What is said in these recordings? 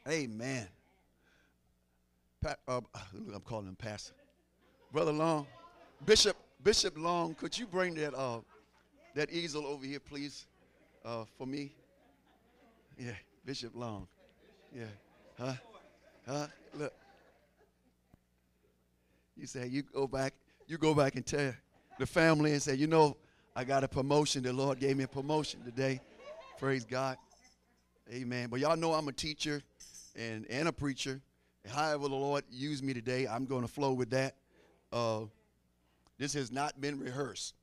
Amen. I'm calling him Pastor. Brother Long. Bishop Long, could you bring that easel over here, please, for me? Yeah, Bishop Long. Yeah. Huh? Look. You say you go back and tell the family and say, I got a promotion. The Lord gave me a promotion today. Praise God. Amen. But y'all know I'm a teacher and a preacher. However the Lord used me today, I'm going to flow with that. This has not been rehearsed.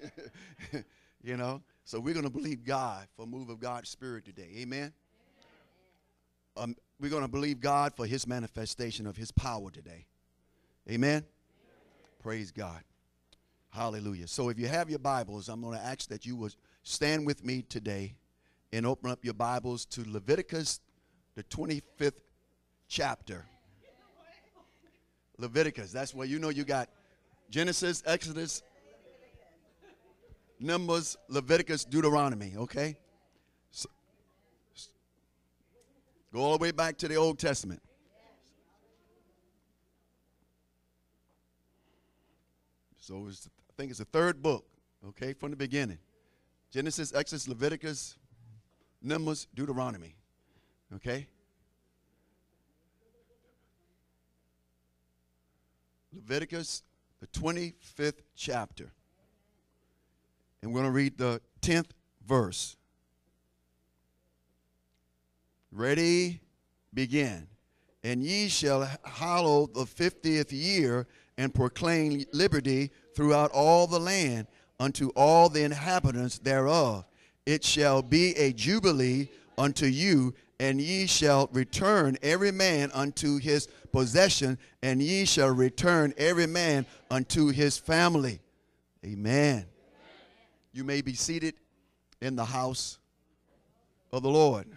So we're going to believe God for a move of God's Spirit today. Amen. We're going to believe God for his manifestation of his power today. Amen. Praise God. Hallelujah. So if you have your Bibles, I'm going to ask that you would stand with me today and open up your Bibles to Leviticus, the 25th chapter. Leviticus, that's where you got Genesis, Exodus, Numbers, Leviticus, Deuteronomy, okay? So, go all the way back to the Old Testament. So I think it's the third book, okay, from the beginning. Genesis, Exodus, Leviticus, Numbers, Deuteronomy, okay? Leviticus, the 25th chapter. And we're going to read the 10th verse. Ready, begin. And ye shall hallow the 50th year and proclaim liberty throughout all the land unto all the inhabitants thereof. It shall be a jubilee unto you, and ye shall return every man unto his possession, and ye shall return every man unto his family. Amen. You may be seated in the house of the Lord.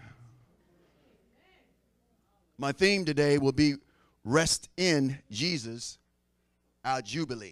My theme today will be Rest in Jesus, our Jubilee.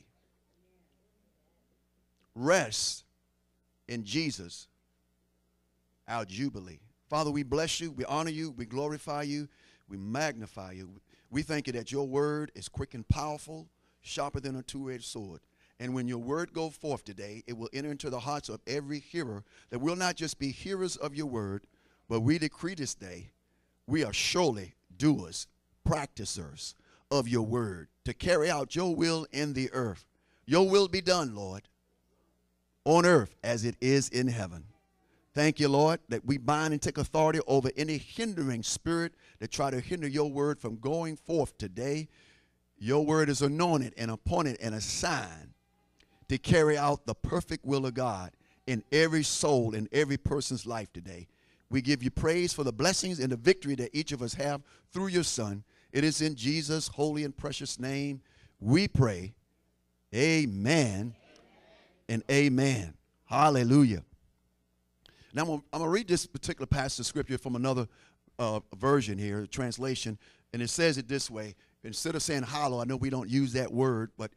Rest in Jesus, our Jubilee. Father, we bless you, we honor you, we glorify you, we magnify you. We thank you that your word is quick and powerful, sharper than a two-edged sword. And when your word go forth today, it will enter into the hearts of every hearer, that we'll not just be hearers of your word, but we decree this day, we are surely doers, practicers of your word, to carry out your will in the earth. Your will be done, Lord, on earth as it is in heaven. Thank you, Lord, that we bind and take authority over any hindering spirit that try to hinder your word from going forth today. Your word is anointed and appointed and assigned to carry out the perfect will of God in every soul, in every person's life today. We give you praise for the blessings and the victory that each of us have through your Son. It is in Jesus' holy and precious name we pray. Amen and amen. Hallelujah. Now, I'm going to read this particular passage of scripture from another version here, translation, and it says it this way. Instead of saying hollow, I know we don't use that word, but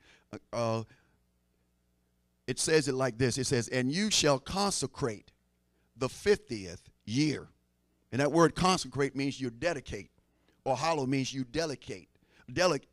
it says it like this. It says, and you shall consecrate the 50th year. And that word consecrate means you dedicate, or hollow means you delegate. Dedicate.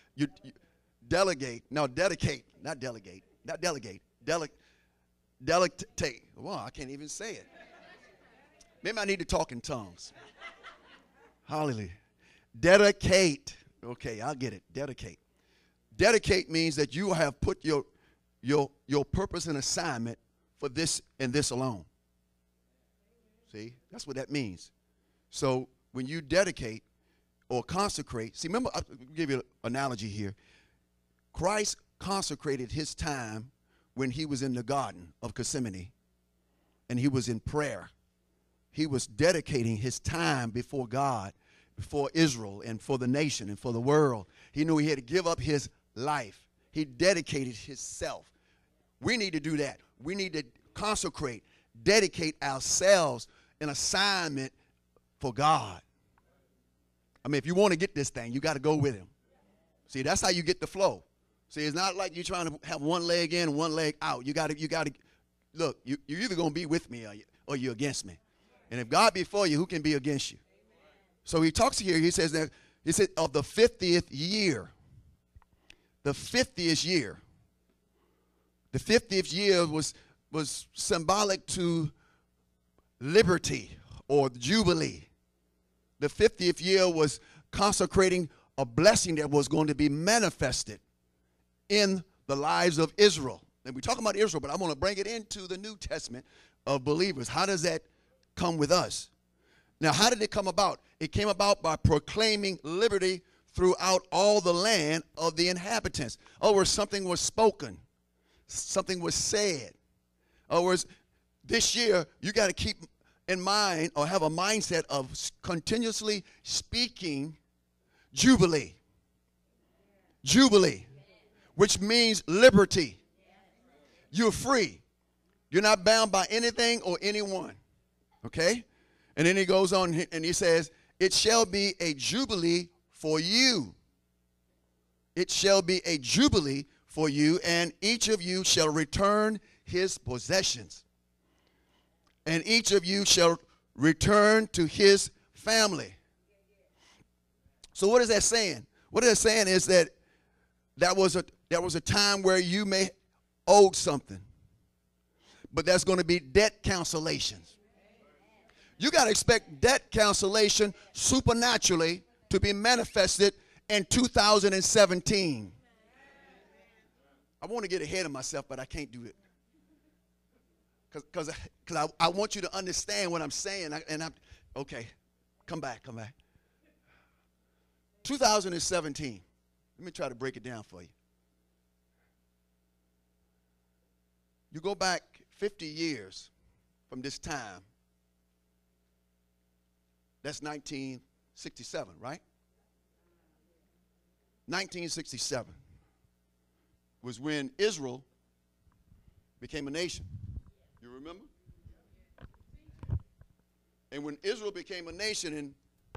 Well, I can't even say it. Maybe I need to talk in tongues. Hallelujah. Dedicate. Okay, I'll get it. Dedicate. Dedicate means that you have put your purpose and assignment for this and this alone. See, that's what that means. So when you dedicate or consecrate, see, remember, I'll give you an analogy here. Christ consecrated his time when he was in the Garden of Gethsemane and he was in prayer. He was dedicating his time before God, before Israel and for the nation and for the world. He knew he had to give up his life. He dedicated himself. We need to do that. We need to consecrate, dedicate ourselves an assignment for God. I mean, if you want to get this thing, you got to go with him. See, that's how you get the flow. See, it's not like you're trying to have one leg in and one leg out. You got to, look, you're either going to be with me or you're against me. And if God be for you, who can be against you? So he talks here, he says that, he said of the 50th year. The 50th year. The 50th year was symbolic to liberty or jubilee. The 50th year was consecrating a blessing that was going to be manifested in the lives of Israel. And we're talking about Israel, but I'm going to bring it into the New Testament of believers. How does that come with us? Now, how did it come about? It came about by proclaiming liberty throughout all the land of the inhabitants. In other words, something was spoken. Something was said. In other words, this year, you got to keep in mind or have a mindset of continuously speaking jubilee. Jubilee, which means liberty. You're free. You're not bound by anything or anyone. Okay? And then he goes on and he says, it shall be a jubilee for you. It shall be a jubilee for you, and each of you shall return his possessions. And each of you shall return to his family. So what is that saying? What it's saying is that there was a time where you may owe something, but there's going to be debt cancellations. You got to expect debt cancellation supernaturally to be manifested in 2017. I want to get ahead of myself, but I can't do it. Because I want you to understand what I'm saying. Okay, come back. 2017. Let me try to break it down for you. You go back 50 years from this time. That's 1967, right? 1967 was when Israel became a nation. You remember? And when Israel became a nation in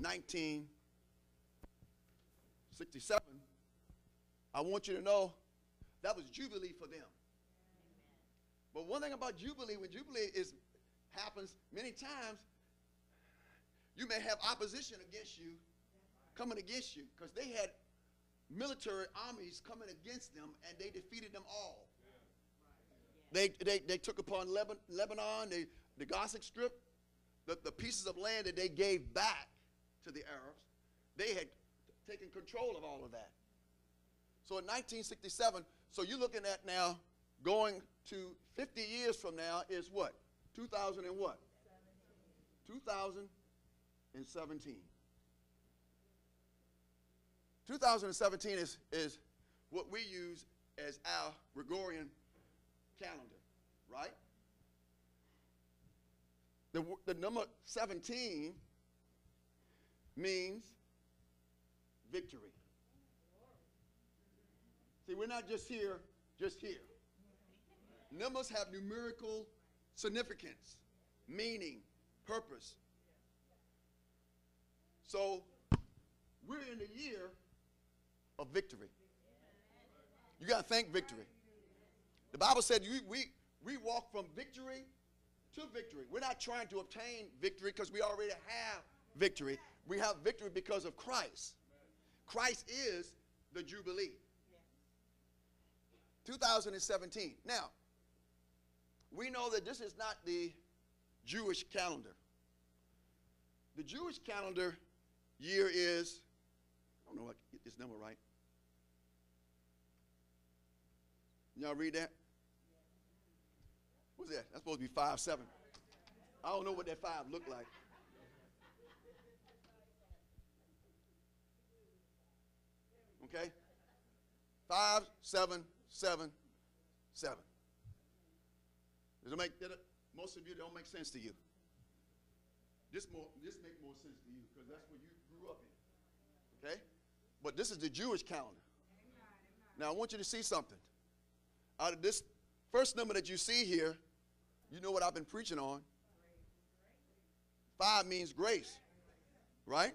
1967, I want you to know that was Jubilee for them. But one thing about Jubilee, when Jubilee happens many times, you may have opposition against you, coming against you, because they had military armies coming against them, and they defeated them all. They took upon Lebanon, the Gaza Strip, the pieces of land that they gave back to the Arabs. They had taken control of all of that. So in 1967, so you're looking at now going to 50 years from now is what? 2000 and what? 2017. 2017 is what we use as our Gregorian calendar, right? The number 17 means victory. See, we're not just here. Numbers have numerical significance, meaning, purpose. So we're in the year of victory. You got to think victory. The Bible said we walk from victory to victory. We're not trying to obtain victory because we already have victory. We have victory because of Christ. Christ is the Jubilee. 2017. Now, we know that this is not the Jewish calendar. The Jewish calendar year is, I don't know if I get this number right. Y'all read that? What's that? That's supposed to be 5-7. I don't know what that 5 looked like. Okay? 5, 7, 7, 7. Does it make most of you don't make sense to you? This makes more sense to you because that's what you grew up in. Okay? But this is the Jewish calendar. Now I want you to see something. Out of this first number that you see here, you know what I've been preaching on. 5 means grace, right?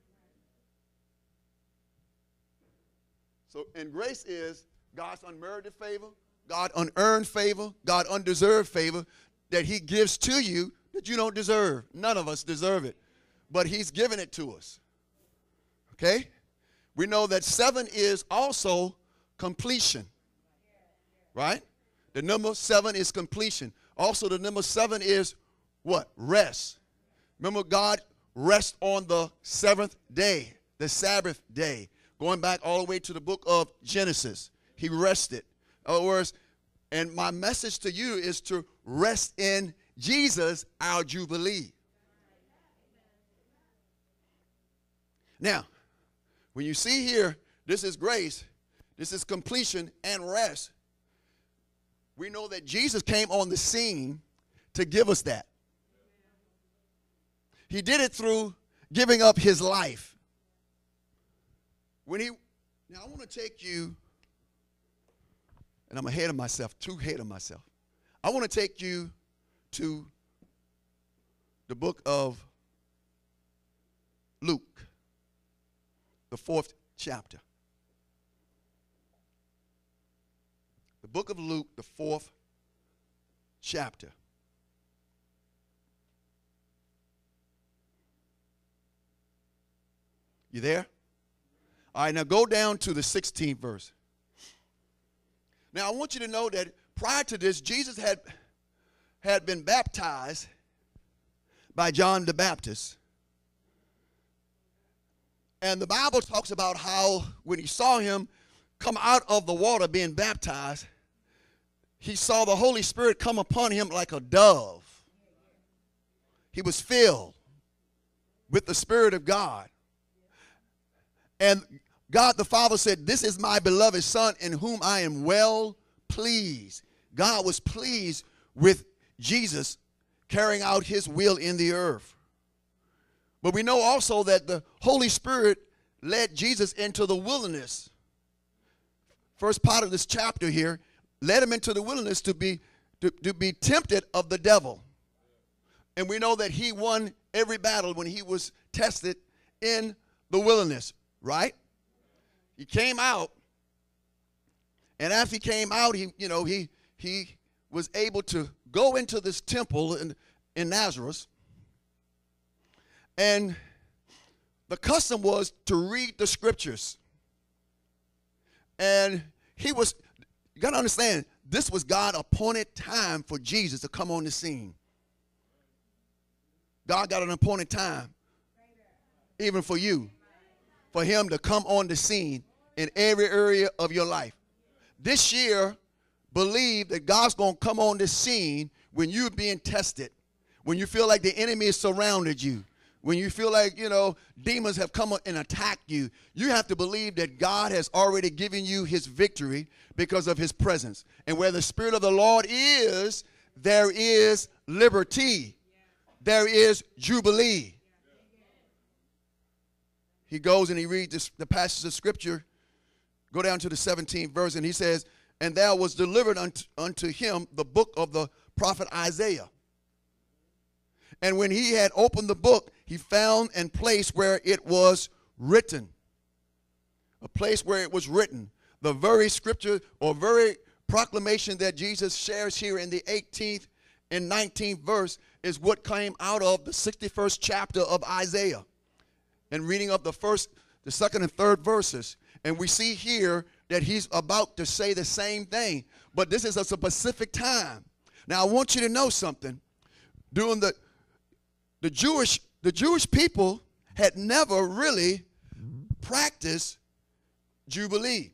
So, and grace is God's unmerited favor, God unearned favor, God undeserved favor that he gives to you that you don't deserve. None of us deserve it. but he's given it to us. Okay? We know that 7 is also completion. Right? The number 7 is completion. Also, the number 7 is what? Rest. Remember, God rests on the 7th day, the Sabbath day. Going back all the way to the book of Genesis. He rested. In other words, and my message to you is to rest in Jesus, our Jubilee. Now, when you see here, this is grace, this is completion and rest. We know that Jesus came on the scene to give us that. He did it through giving up his life. Now I want to take you, and I'm ahead of myself, too ahead of myself. I want to take you to the book of Luke, the 4th chapter. The book of Luke, the 4th chapter. You there? All right, now go down to the 16th verse. Now, I want you to know that prior to this, Jesus had been baptized by John the Baptist. And the Bible talks about how when he saw him come out of the water being baptized, he saw the Holy Spirit come upon him like a dove. He was filled with the Spirit of God. And God the Father said, "This is my beloved Son in whom I am well pleased." God was pleased with Jesus carrying out his will in the earth. But we know also that the Holy Spirit led Jesus into the wilderness. First part of this chapter here led him into the wilderness to be tempted of the devil. And we know that he won every battle when he was tested in the wilderness, right? He came out, and after he came out, he was able to go into this temple in Nazareth. And the custom was to read the scriptures. And you got to understand, this was God appointed time for Jesus to come on the scene. God got an appointed time, even for you, for him to come on the scene in every area of your life. This year, believe that God's going to come on the scene when you're being tested, when you feel like the enemy has surrounded you, when you feel like, demons have come and attacked you. You have to believe that God has already given you his victory because of his presence. And where the Spirit of the Lord is, there is liberty. There is jubilee. He goes and he reads the passage of scripture. Go down to the 17th verse, and he says, "And there was delivered unto him the book of the prophet Isaiah. And when he had opened the book, he found a place where it was written." A place where it was written. The very scripture or very proclamation that Jesus shares here in the 18th and 19th verse is what came out of the 61st chapter of Isaiah. And reading of the 1st, the 2nd, and 3rd verses. And we see here that he's about to say the same thing. But this is a specific time. Now, I want you to know something. During the Jewish people had never really practiced Jubilee.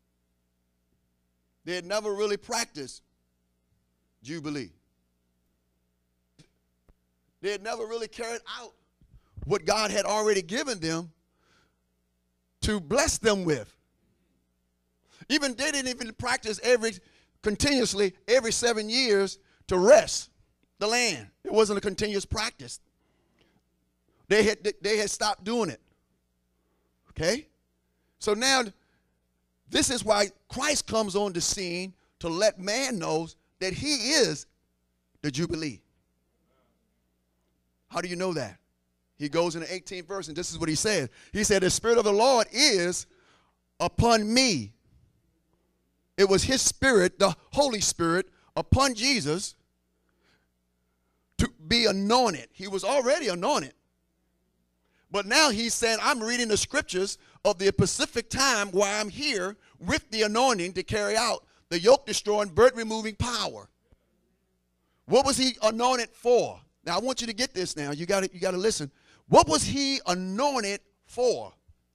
They had never really practiced Jubilee. They had never really carried out what God had already given them to bless them with. They didn't even practice continuously every 7 years to rest the land. It wasn't a continuous practice. They had stopped doing it. Okay? So now, this is why Christ comes on the scene to let man know that he is the Jubilee. How do you know that? He goes in the 18th verse, and this is what he said. He said, "The Spirit of the Lord is upon me." It was his Spirit, the Holy Spirit, upon Jesus to be anointed. He was already anointed. But now he's saying, I'm reading the scriptures of the specific time where I'm here with the anointing to carry out the yoke-destroying, burden-removing power. What was he anointed for? Now, I want you to get this now. You got to listen. What was he anointed for?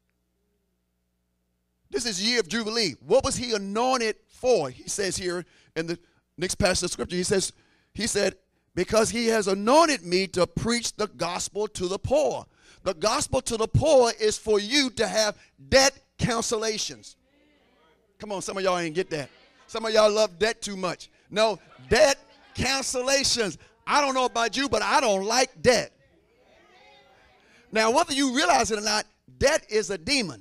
This is year of Jubilee. What was he anointed for? He says here in the next passage of scripture, he said, because he has anointed me to preach the gospel to the poor. The gospel to the poor is for you to have debt cancellations. Come on, some of y'all ain't get that. Some of y'all love debt too much. No, debt cancellations. I don't know about you, but I don't like debt. Now, whether you realize it or not, debt is a demon.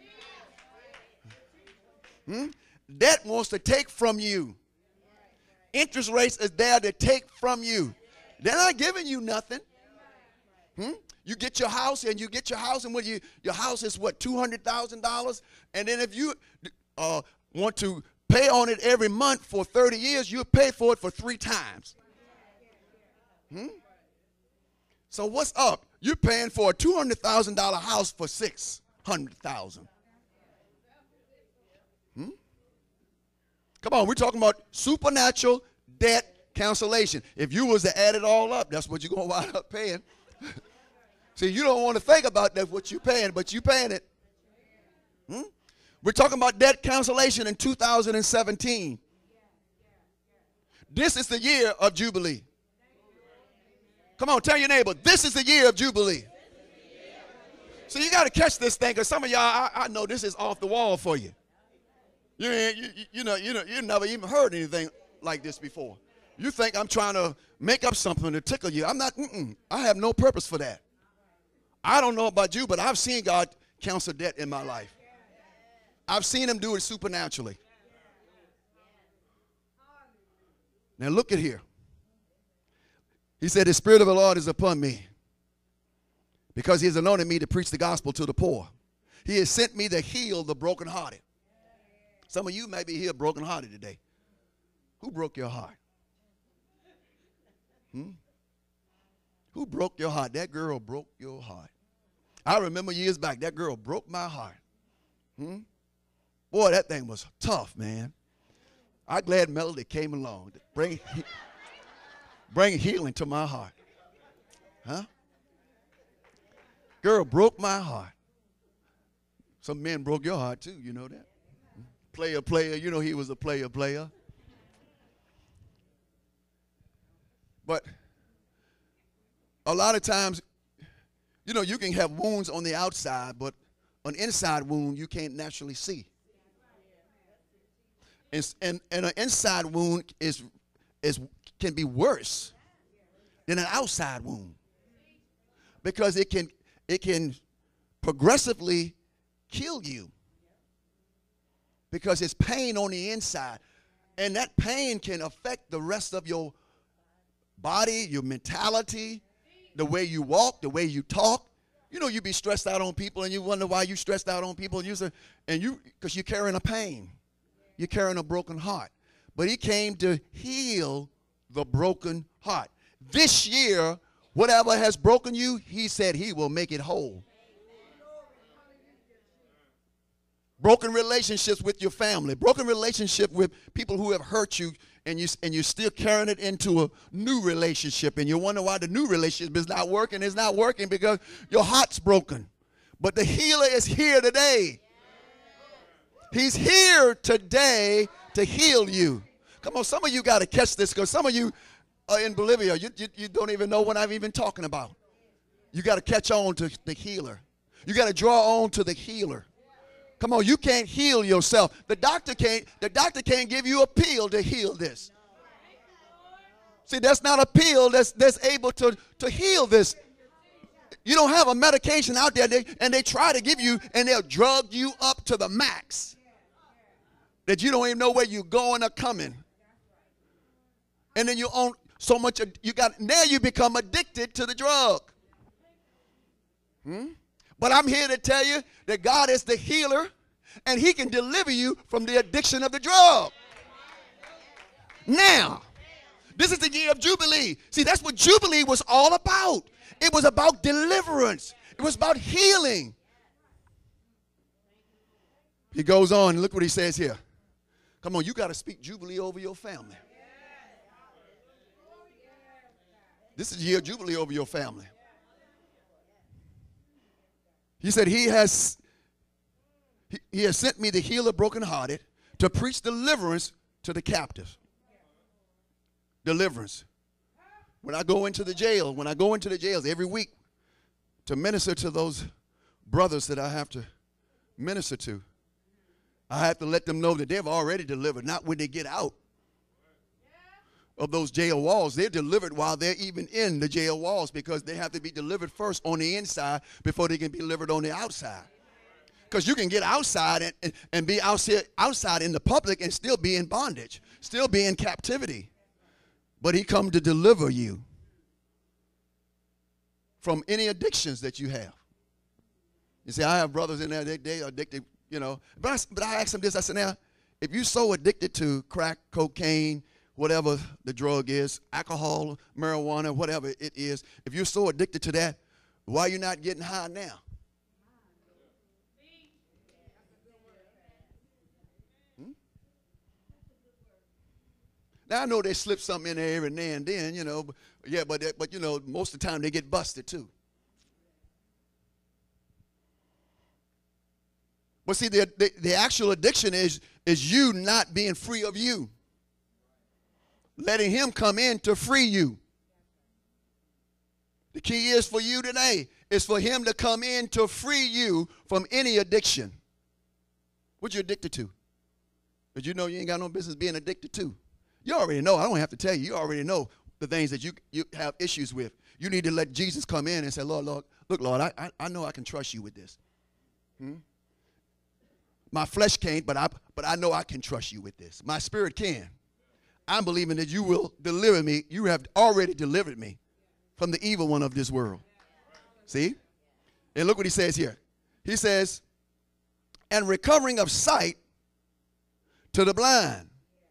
Debt wants to take from you. Interest rates is there to take from you. They're not giving you nothing. You get your house, and what your house is what, $200,000, and then if you want to pay on it every month for 30 years, you'll pay for it for 3 times. So what's up? You're paying for a $200,000 house for $600,000. Come on, we're talking about supernatural debt cancellation. If you was to add it all up, that's what you're going to wind up paying. See, you don't want to think about that, what you're paying, but you're paying it. We're talking about debt cancellation in 2017. This is the year of Jubilee. Come on, tell your neighbor, this is the year of Jubilee. So you got to catch this thing, because some of y'all, I know this is off the wall for you. You never even heard anything like this before. You think I'm trying to make up something to tickle you. I'm not. I have no purpose for that. I don't know about you, but I've seen God cancel debt in my life. I've seen him do it supernaturally. Now look at here. He said, the Spirit of the Lord is upon me, because he has anointed me to preach the gospel to the poor. He has sent me to heal the brokenhearted. Some of you may be here brokenhearted today. Who broke your heart? Who broke your heart? That girl broke your heart. I remember years back, that girl broke my heart. Boy, that thing was tough, man. I'm glad Melody came along to bring healing to my heart. Girl broke my heart. Some men broke your heart too, you know that. Player, you know he was a player. But a lot of times, you know, you can have wounds on the outside, but an inside wound you can't naturally see. And an inside wound can be worse than an outside wound, because it can progressively kill you, because it's pain on the inside, and that pain can affect the rest of your body, your mentality, the way you walk, the way you talk. You know, you be stressed out on people, and you wonder why you stressed out on people, because you're carrying a pain. You're carrying a broken heart. But he came to heal the broken heart. This year, whatever has broken you, he said he will make it whole. Broken relationships with your family, broken relationship with people who have hurt you, and you're still carrying it into a new relationship, and you wonder why the new relationship is not working. It's not working because your heart's broken. But the healer is here today. He's here today to heal you. Come on, some of you got to catch this, because some of you are in Bolivia. You don't even know what I'm even talking about. You got to catch on to the healer. You got to draw on to the healer. Come on, you can't heal yourself. The doctor can't give you a pill to heal this. See, that's not a pill that's able to heal this. You don't have a medication out there, and they try to give you, and they'll drug you up to the max, that you don't even know where you're going or coming. And then you own so much, now you become addicted to the drug. But I'm here to tell you that God is the healer, and he can deliver you from the addiction of the drug. Now, this is the year of Jubilee. See, that's what Jubilee was all about. It was about deliverance. It was about healing. He goes on, look what he says here. Come on, you got to speak jubilee over your family. This is the year of jubilee over your family. He said, he has sent me to heal the brokenhearted, to preach deliverance to the captives. Deliverance. When I go into the jails every week to minister to those brothers that I have to minister to, I have to let them know that they've already delivered, not when they get out of those jail walls. They're delivered while they're even in the jail walls, because they have to be delivered first on the inside before they can be delivered on the outside. Because you can get outside and be outside in the public and still be in bondage, still be in captivity. But he come to deliver you from any addictions that you have. You see, I have brothers in there, they are addicted, you know. But I asked them this, I said, now, if you're so addicted to crack, cocaine, whatever the drug is, alcohol, marijuana, whatever it is, if you're so addicted to that, why are you not getting high now? Now, I know they slip something in there every now and then, you know, but you know, most of the time they get busted too. But see, the actual addiction is you not being free of you. Letting him come in to free you. The key is for you today is for him to come in to free you from any addiction. What you addicted to? Because you know you ain't got no business being addicted to. You already know. I don't have to tell you. You already know the things that you have issues with. You need to let Jesus come in and say, Lord, look, Lord, I know I can trust you with this. My flesh can't, but I know I can trust you with this. My spirit can. I'm believing that you will deliver me. You have already delivered me from the evil one of this world. See? And look what he says here. He says, and recovering of sight to the blind.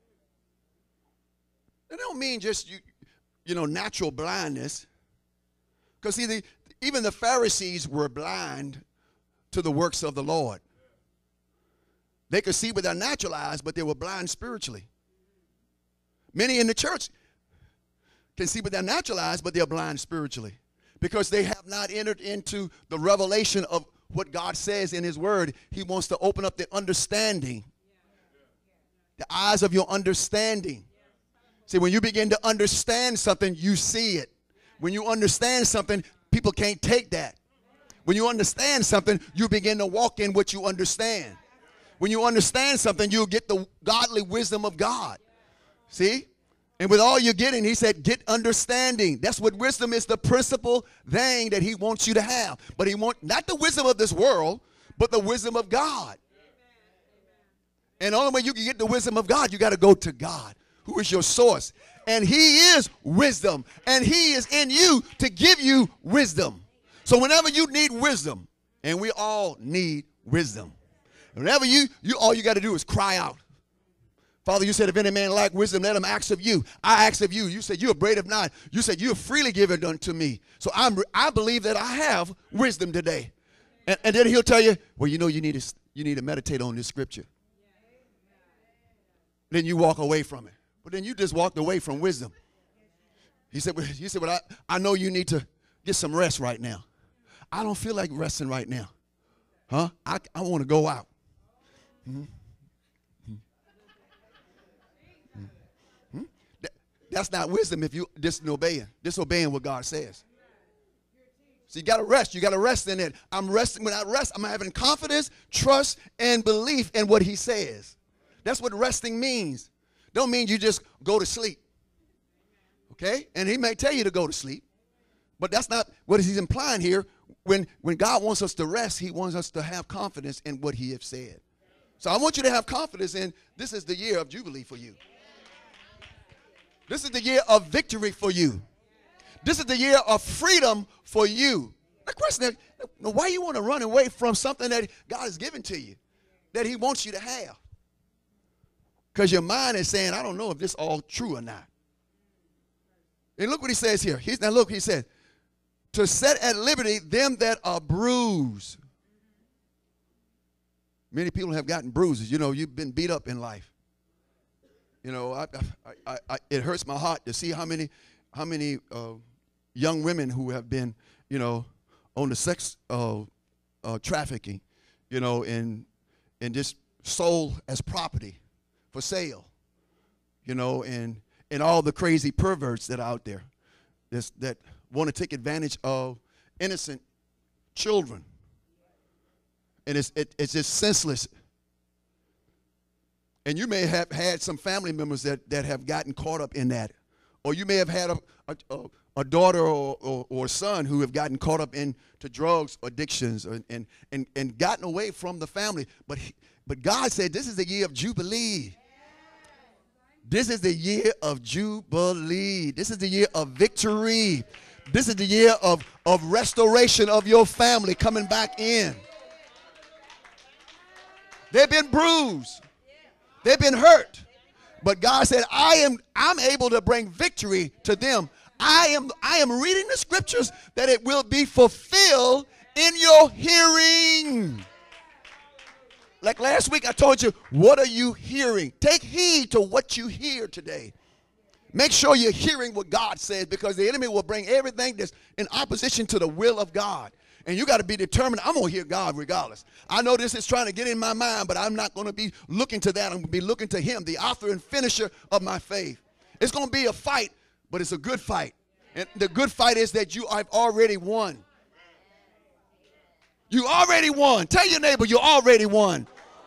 That don't mean just, you know, natural blindness. Because see, even the Pharisees were blind to the works of the Lord. They could see with their natural eyes, but they were blind spiritually. Many in the church can see with their natural eyes, but they're blind spiritually, because they have not entered into the revelation of what God says in his word. He wants to open up their understanding, the eyes of your understanding. See, when you begin to understand something, you see it. When you understand something, people can't take that. When you understand something, you begin to walk in what you understand. When you understand something, you'll get the godly wisdom of God. See? And with all you're getting, he said, get understanding. That's what wisdom is, the principal thing that he wants you to have. But he wants not the wisdom of this world, but the wisdom of God. And the only way you can get the wisdom of God, you got to go to God, who is your source. And he is wisdom. And he is in you to give you wisdom. So whenever you need wisdom, and we all need wisdom, whenever all you got to do is cry out. Father, you said, if any man lack wisdom, let him ask of you. I ask of you. You said, you're afraid of not. You said, you freely give it unto me. So I believe that I have wisdom today. And then he'll tell you, well, you know, you need to meditate on this scripture. Then you walk away from it. But then you just walked away from wisdom. He said, well, I know you need to get some rest right now. I don't feel like resting right now. Huh? I want to go out. Mm-hmm. That's not wisdom if you disobeying what God says. So you got to rest. You got to rest in it. I'm resting. When I rest, I'm having confidence, trust, and belief in what he says. That's what resting means. Don't mean you just go to sleep. Okay? And he may tell you to go to sleep. But that's not what he's implying here. When God wants us to rest, he wants us to have confidence in what he has said. So I want you to have confidence in this is the year of Jubilee for you. This is the year of victory for you. This is the year of freedom for you. The question is, why you want to run away from something that God has given to you, that he wants you to have? Because your mind is saying, I don't know if this is all true or not. And look what he says here. He said, to set at liberty them that are bruised. Many people have gotten bruises. You know, you've been beat up in life. You know, it hurts my heart to see how many young women who have been, you know, on the sex trafficking, you know, and just sold as property for sale, you know, and all the crazy perverts that are out there that want to take advantage of innocent children. And it's just senseless. And you may have had some family members that have gotten caught up in that. Or you may have had a daughter or son who have gotten caught up into drugs addictions and gotten away from the family. But God said this is the year of Jubilee. This is the year of Jubilee. This is the year of victory. This is the year of restoration of your family coming back in. They've been bruised. They've been hurt. But God said, I'm able to bring victory to them. I am reading the scriptures that it will be fulfilled in your hearing. Like last week I told you, what are you hearing? Take heed to what you hear today. Make sure you're hearing what God says, because the enemy will bring everything that's in opposition to the will of God. And you got to be determined, I'm going to hear God regardless. I know this is trying to get in my mind, but I'm not going to be looking to that. I'm going to be looking to him, the author and finisher of my faith. It's going to be a fight, but it's a good fight. And the good fight is that you have already won. You already won. Tell your neighbor you already won.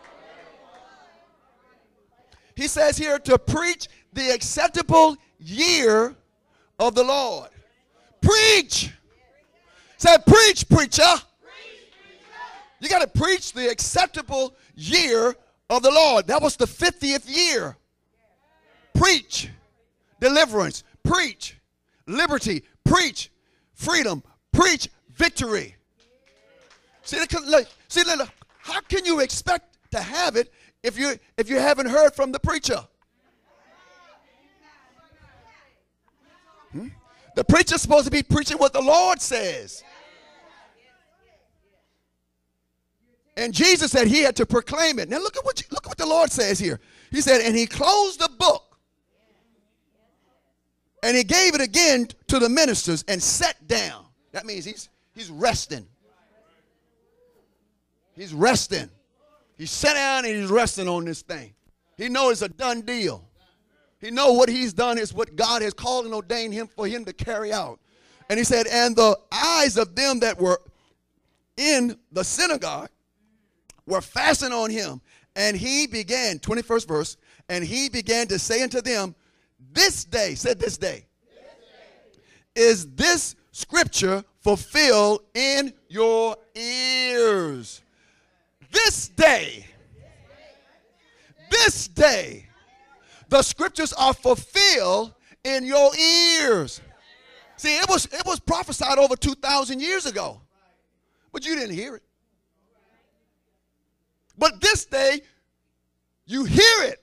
He says here to preach the acceptable year of the Lord. Preach. Say, preach, preacher. You got to preach the acceptable year of the Lord. That was the 50th year. Preach deliverance. Preach liberty. Preach freedom. Preach victory. See, how can you expect to have it if you haven't heard from the preacher? The preacher's supposed to be preaching what the Lord says. And Jesus said he had to proclaim it. Now look at what the Lord says here. He said, and he closed the book. And he gave it again to the ministers and sat down. That means he's resting. He's resting. He sat down and he's resting on this thing. He knows it's a done deal. He knows what he's done is what God has called and ordained him for him to carry out. And he said, and the eyes of them that were in the synagogue were fastened on him. And he began, 21st verse, and he began to say unto them, this day, said this day, is this scripture fulfilled in your ears. This day, the scriptures are fulfilled in your ears. See, it was prophesied over 2,000 years ago, but you didn't hear it. But this day, you hear it.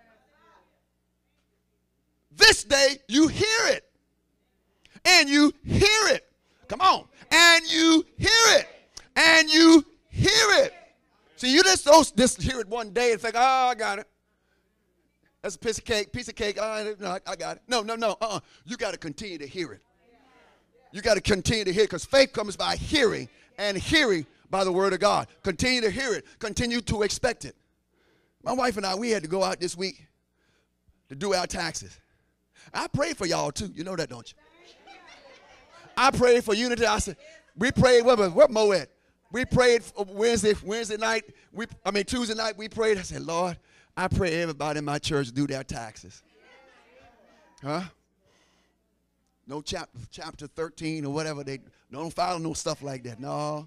This day, you hear it. And you hear it. Come on. And you hear it. And you hear it. See, you just hear it one day and think, oh, I got it. That's a piece of cake. I got it. No. You got to continue to hear it. You got to continue to hear it, because faith comes by hearing, and hearing by the word of God. Continue to hear it. Continue to expect it. My wife and I, we had to go out this week to do our taxes. I prayed for y'all too. You know that, don't you? I prayed for unity. I said, we prayed, where Mo at? We prayed Tuesday night, we prayed. I said, Lord, I pray everybody in my church do their taxes. Huh? No chapter 13 or whatever. They don't follow no stuff like that. No.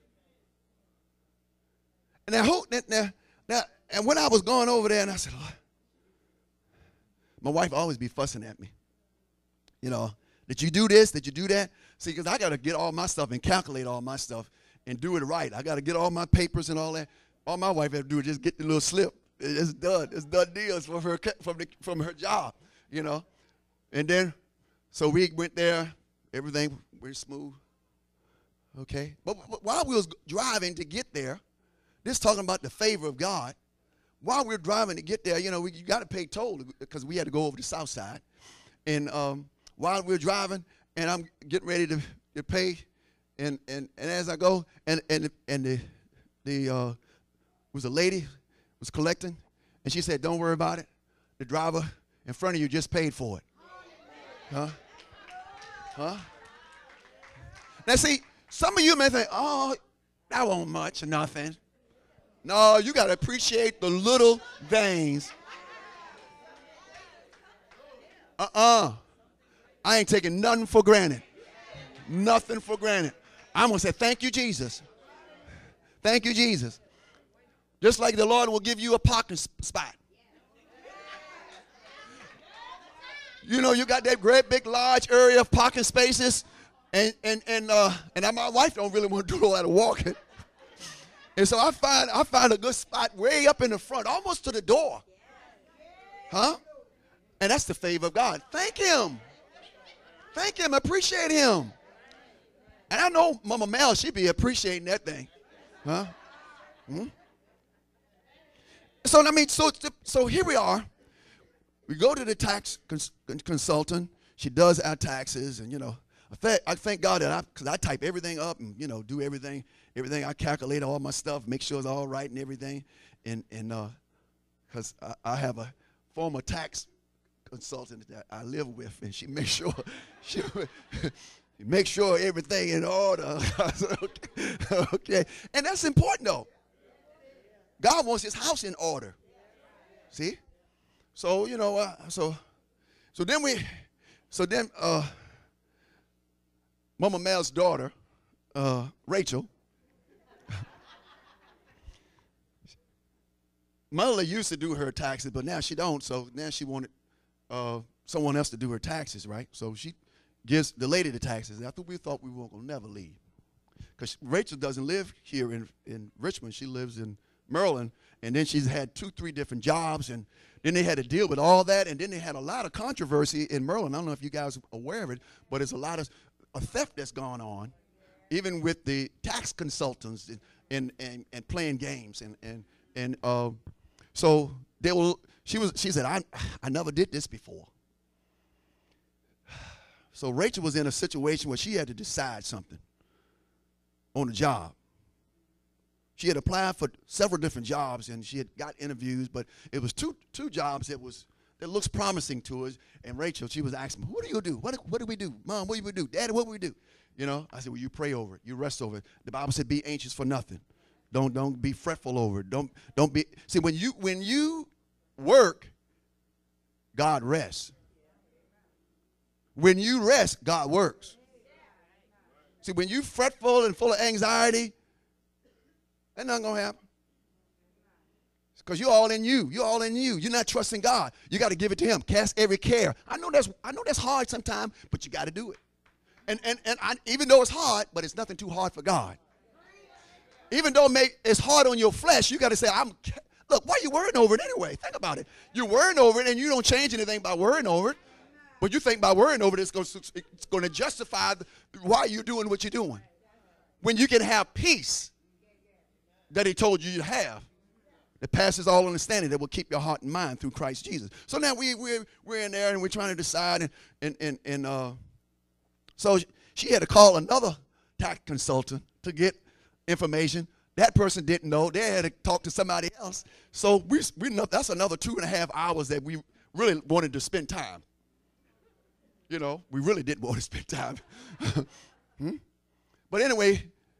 And and when I was going over there, and I said, Lord, my wife always be fussing at me. You know, did you do this? Did you do that? See, because I got to get all my stuff and calculate all my stuff and do it right. I got to get all my papers and all that. All my wife had to do is just get the little slip. It's done. It's done deals from her job, you know. And then, so we went there. Everything went smooth. Okay? But while we was driving to get there, this talking about the favor of God. While we're driving to get there, you know, you got to pay toll because we had to go over the south side. And while we're driving, and I'm getting ready to pay, and as I go, and the was a lady was collecting, and she said, "Don't worry about it. The driver in front of you just paid for it." Huh? Huh? Now see, some of you may think, "Oh, that won't much or nothing." No, you got to appreciate the little things. I ain't taking nothing for granted. Nothing for granted. I'm going to say, thank you, Jesus. Thank you, Jesus. Just like the Lord will give you a parking spot. You know, you got that great big large area of parking spaces, and my wife don't really want to do a lot of walking. And so I find a good spot way up in the front, almost to the door. Huh? And that's the favor of God. Thank him. Thank him. Appreciate him. And I know Mama Mel, she be appreciating that thing. Huh? Hmm? So, I mean, so here we are. We go to the tax consultant. She does our taxes. And, you know, I thank God that because I type everything up and, you know, do everything I calculate all my stuff, make sure it's all right and everything. And because I have a former tax consultant that I live with, and she makes sure make sure everything in order. Okay, and that's important though. God wants his house in order. See, so you know, so then Mama Mel's daughter, Rachel. Mother used to do her taxes, but now she don't. So now she wanted someone else to do her taxes, right? So she gives the lady the taxes. After we thought we were going to never leave. Because Rachel doesn't live here in Richmond. She lives in Maryland. And then she's had 2-3 different jobs. And then they had to deal with all that. And then they had a lot of controversy in Maryland. I don't know if you guys are aware of it, but there's a lot of theft that's gone on, even with the tax consultants and playing games. So they will. She said, I never did this before. So Rachel was in a situation where she had to decide something on a job. She had applied for several different jobs and she had got interviews, but it was two jobs that looks promising to us. And Rachel, she was asking me, "What do you do? What do we do? Mom, what do we do? Daddy, what do we do?" You know, I said, "Well, you pray over it. You rest over it. The Bible said, be anxious for nothing. Don't be fretful over it. Don't be." See, when you work, God rests. When you rest, God works. See, when you fretful and full of anxiety, ain't nothing gonna happen. Because you're all in you. You're all in you. You're not trusting God. You got to give it to him. Cast every care. I know that's hard sometimes, but you got to do it. And even though it's hard, but it's nothing too hard for God. Even though it's hard on your flesh, you got to say, look, why are you worrying over it anyway? Think about it. You're worrying over it, and you don't change anything by worrying over it. But you think by worrying over it, it's going to justify why you're doing what you're doing. When you can have peace that he told you to have, that passes all understanding, that will keep your heart and mind through Christ Jesus. So now we're in there, and we're trying to decide, so she had to call another tax consultant to get information. That person didn't know. They had to talk to somebody else. So that's another 2.5 hours that we really wanted to spend time. You know, we really didn't want to spend time. But anyway,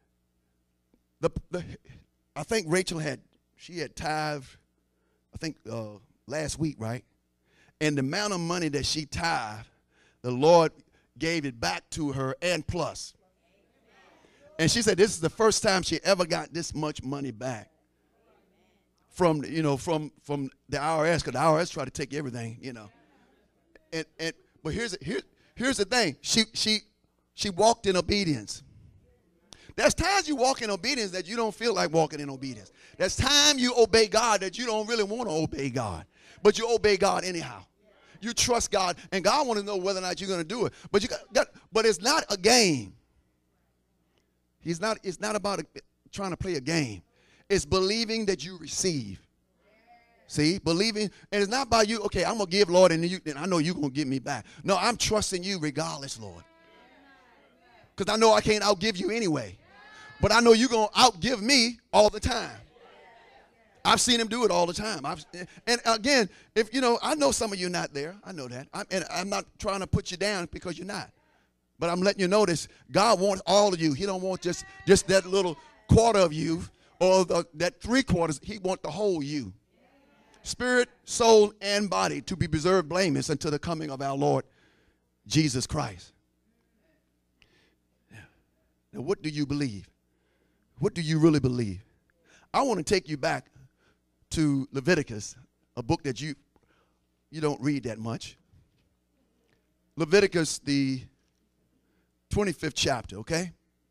I think Rachel had tithed, I think last week, right? And the amount of money that she tithed, the Lord gave it back to her and plus. And she said this is the first time she ever got this much money back from the IRS, because the IRS tried to take everything, you know. But here's the thing. She walked in obedience. There's times you walk in obedience that you don't feel like walking in obedience. There's time you obey God that you don't really want to obey God, but you obey God anyhow. You trust God, and God wants to know whether or not you're going to do it. But but it's not a game. It's not about trying to play a game. It's believing that you receive. See, believing, and it's not by you, okay, I'm going to give, Lord, and I know you're going to give me back. No, I'm trusting you regardless, Lord. Because I know I can't outgive you anyway. But I know you're going to outgive me all the time. I've seen him do it all the time. And again, if I know some of you are not there. I know that. I'm not trying to put you down because you're not. But I'm letting you know this. God wants all of you. He don't want just that little quarter of you or that 3/4. He wants the whole you. Spirit, soul, and body to be preserved blameless until the coming of our Lord Jesus Christ. Now, what do you believe? What do you really believe? I want to take you back to Leviticus, a book that you don't read that much. Leviticus, the 25th chapter, okay?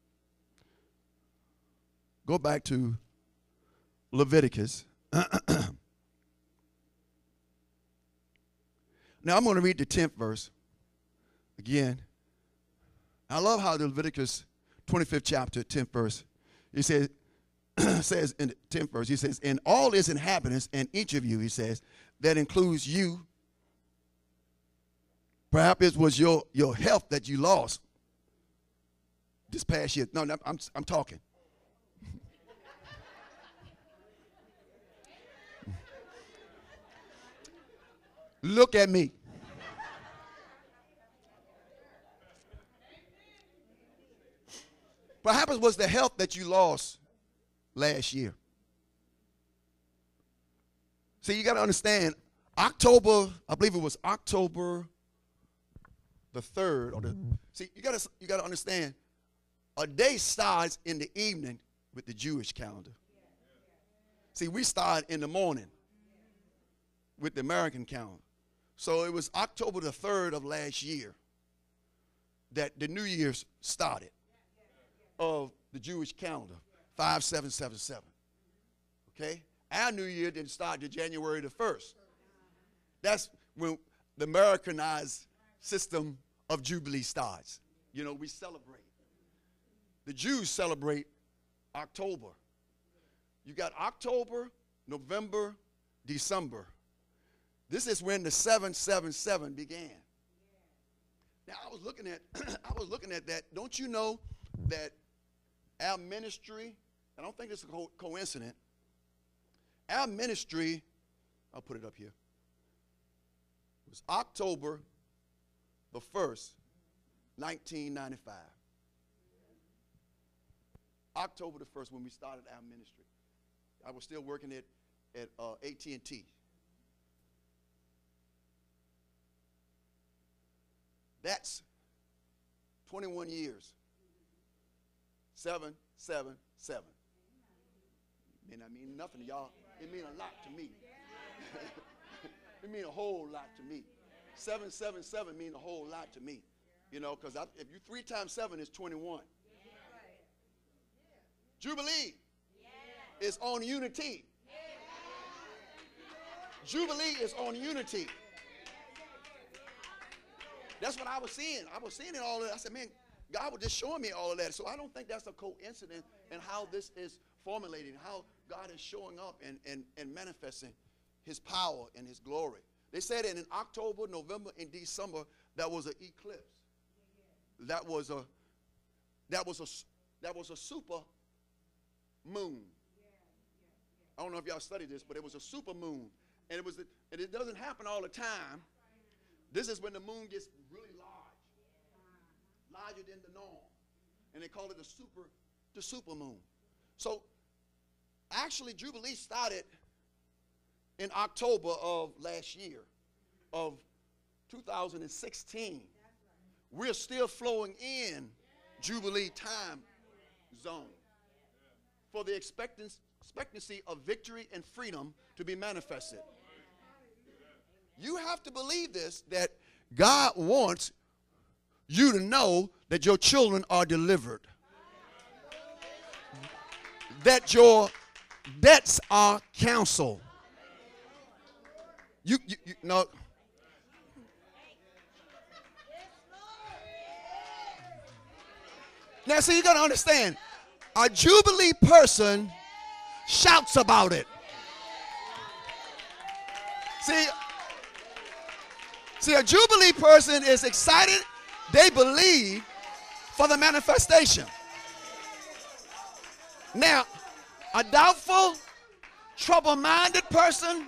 Go back to Leviticus. Now, I'm going to read the 10th verse again. I love how the Leviticus 25th chapter, 10th verse, he says in the 10th verse, he says, and all his inhabitants and each of you, he says, that includes you. Perhaps it was your health that you lost this past year. No, I'm talking. Look at me. Perhaps it was the health that you lost last year. See, you got to understand, October, I believe it was October the 3rd. See, you got to understand, a day starts in the evening with the Jewish calendar. See, we start in the morning with the American calendar. So it was October the 3rd of last year that the New Year's started of the Jewish calendar, 5777. Okay? Our New Year didn't start to January the 1st. That's when the Americanized system of Jubilee starts. We celebrate. The Jews celebrate October. You got October, November, December. This is when the 777 began. Now I was looking at that. Don't you know that our ministry, I don't think this is a coincidence. Our ministry, I'll put it up here. It was October the 1st, 1995. October the 1st when we started our ministry. I was still working at AT&T. That's 21 years. 777. May not mean nothing to y'all. It mean a lot to me. It mean a whole lot to me. 777 mean a whole lot to me. Because if you 3 times 7 is 21. Jubilee is on unity. Jubilee is on unity. That's what I was seeing. I was seeing it all of that. I said, man, God was just showing me all of that. So I don't think that's a coincidence in how this is formulating, how God is showing up and manifesting his power and his glory. They said that in October, November, and December, that was an eclipse. That was a super moon. I don't know if y'all studied this, but it was a super moon. And it doesn't happen all the time. This is when the moon gets really larger than the norm. And they call it the super moon. So actually Jubilee started in October of last year, of 2016. We're still flowing in Jubilee time zone for the expectancy of victory and freedom to be manifested. You have to believe this, that God wants you to know that your children are delivered, that your debts are canceled. You know. Now, see, you got to understand, A Jubilee person shouts about it. See, a Jubilee person is excited. They believe for the manifestation. Now, a doubtful, trouble-minded person,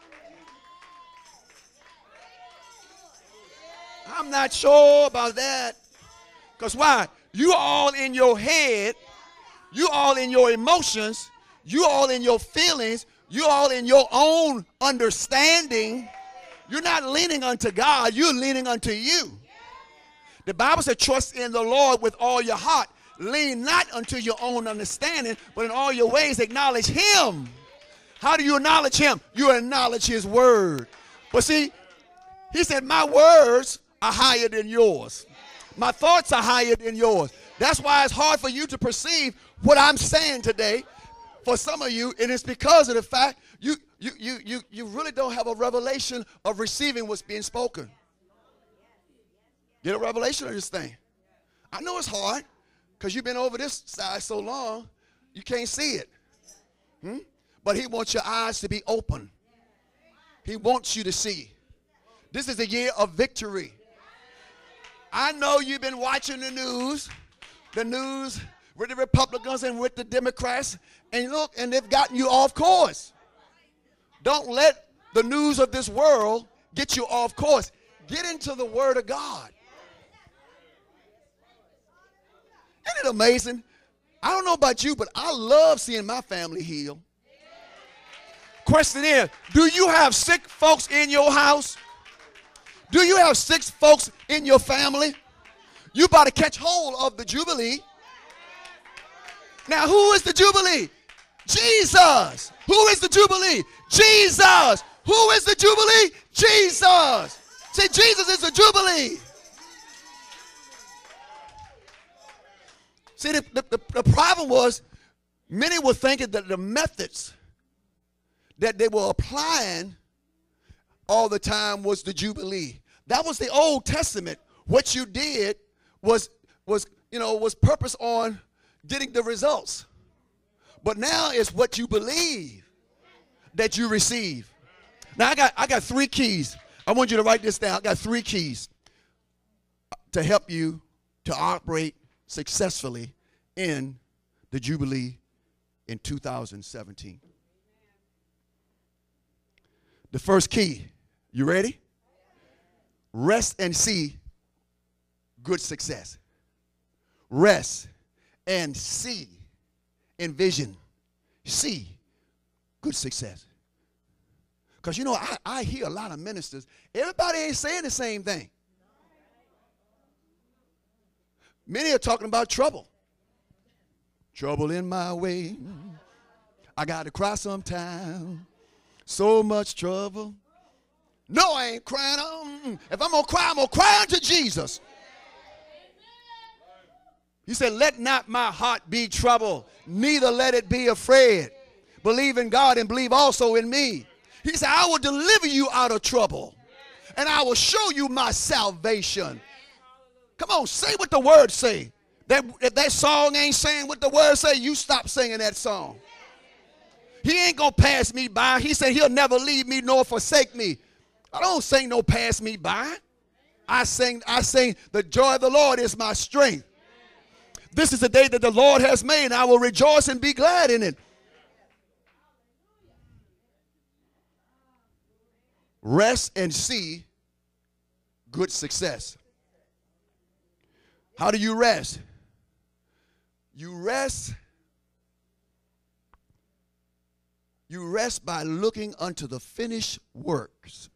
I'm not sure about that. Because why? You all in your head, you all in your emotions, you all in your feelings, you all in your own understanding. You're not leaning unto God, you're leaning unto you. The Bible said, trust in the Lord with all your heart. Lean not unto your own understanding, but in all your ways acknowledge him. How do you acknowledge him? You acknowledge his word. But see, he said, my words are higher than yours. My thoughts are higher than yours. That's why it's hard for you to perceive what I'm saying today. For some of you, and it's because of the fact you really don't have a revelation of receiving what's being spoken. Get a revelation of this thing. I know it's hard because you've been over this side so long, you can't see it. But he wants your eyes to be open. He wants you to see. This is a year of victory. I know you've been watching the news with the Republicans and with the Democrats, and look, and they've gotten you off course. Don't let the news of this world get you off course. Get into the Word of God. Isn't it amazing? I don't know about you, but I love seeing my family heal. Question is, do you have sick folks in your house? Do you have sick folks in your family? You about to catch hold of the Jubilee. Now, who is the Jubilee? Jesus. Who is the Jubilee? Jesus. Who is the Jubilee? Jesus. See, Jesus is the Jubilee. See, the problem was many were thinking that the methods that they were applying all the time was the Jubilee. That was the Old Testament. What you did was purpose on getting the results. But now it's what you believe that you receive. Now I got 3 keys. I want you to write this down. I got 3 keys to help you to operate successfully in the Jubilee in 2017. The first key, you ready? Rest and see good success. Rest and see, envision, see good success. Because, I hear a lot of ministers. Everybody ain't saying the same thing. Many are talking about trouble. Trouble in my way. I got to cry sometime. So much trouble. No, I ain't crying. If I'm going to cry, I'm going to cry unto Jesus. He said, let not my heart be troubled, neither let it be afraid. Believe in God and believe also in me. He said, I will deliver you out of trouble, and I will show you my salvation. Come on, say what the word say. If that song ain't saying what the word say, you stop singing that song. He ain't going to pass me by. He said he'll never leave me nor forsake me. I don't sing no pass me by. I sing the joy of the Lord is my strength. This is the day that the Lord has made, and I will rejoice and be glad in it. Rest and see good success. How do you rest? You rest by looking unto the finished works